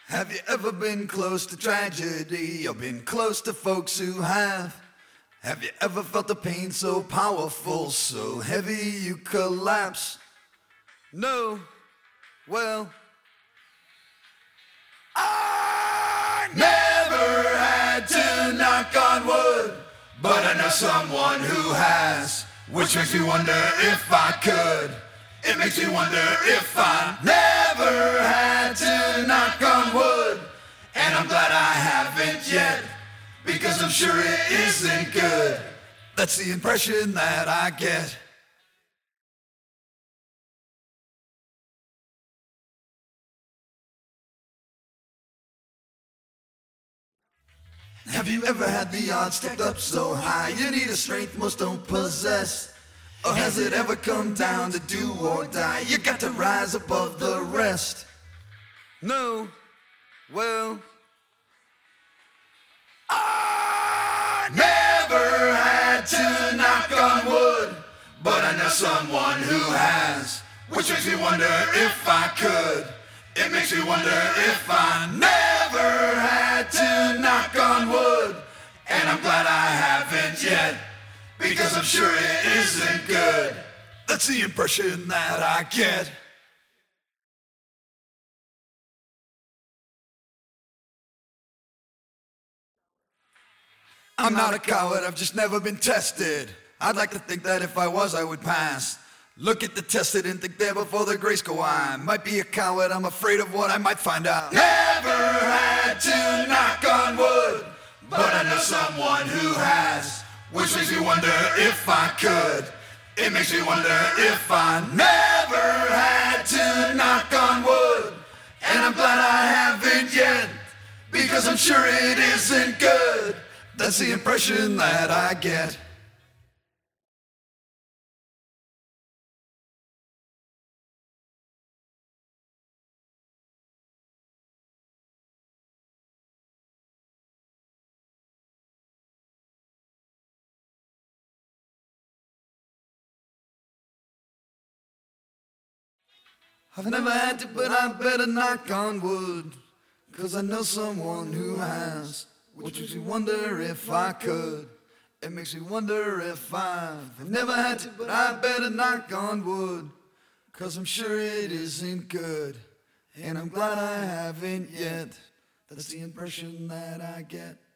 Have you ever been close to tragedy or been close to folks who have? Have you ever felt the pain so powerful, so heavy you collapse? No? Well, I never had to knock on wood, but I know someone who has, which makes me wonder if I could. It makes me wonder if I never had to knock on wood, and I'm glad I haven't yet, because I'm sure it isn't good. That's the impression that I get. Have you ever had the odds stacked up so high you need a strength most don't possess? Or has it ever come down to do or die? You got to rise above the rest. No? Well, I never had to knock on wood, but I know someone who has, which makes me wonder if I could. It makes me wonder if I never had to knock on wood, and I'm glad I haven't yet, because I'm sure it isn't good. That's the impression that I get. I'm not a coward, I've just never been tested. I'd like to think that if I was, I would pass. Look at the tested and think there before the grace go on. Might be a coward, I'm afraid of what I might find out. Never had to knock on wood, but I know someone who has, which makes me wonder if I could. It makes me wonder if I never had to knock on wood, and I'm glad I haven't yet, because I'm sure it isn't good. That's the impression that I get. I've never had to, but I better knock on wood, 'cause I know someone who has, which makes me wonder if I could. It makes me wonder if I've never had to, but I better knock on wood, 'cause I'm sure it isn't good, and I'm glad I haven't yet. That's the impression that I get.